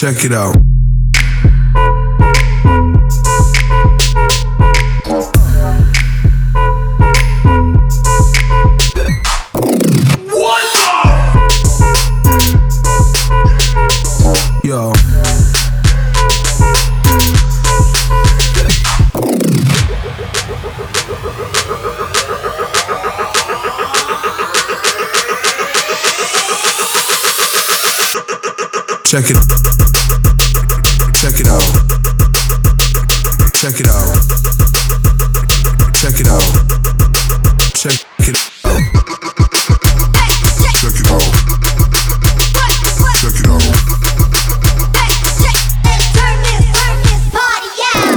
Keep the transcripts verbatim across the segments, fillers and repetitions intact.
Check it out. Yo. Check it. Check it out. Check it out. Check it out. Check it out. Check it out. Check it out. Turn this, turn this party out.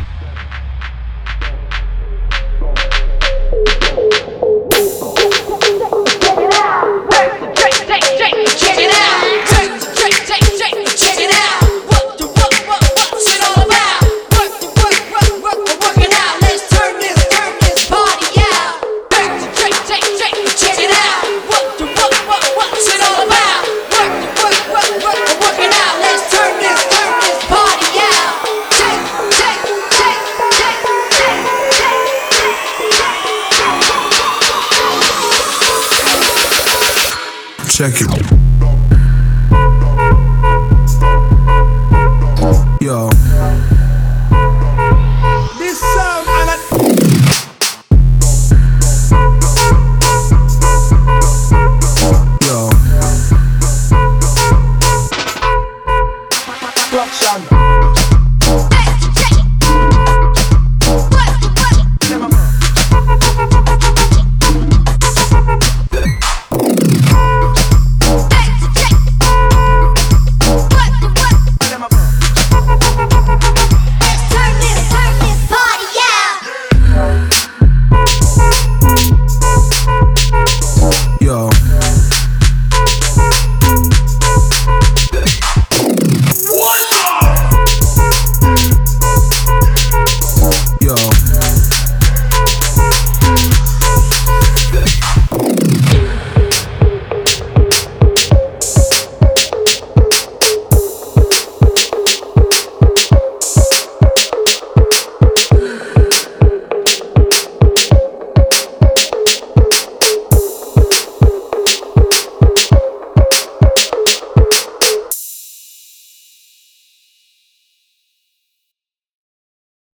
Check it out. Check it out. Check it.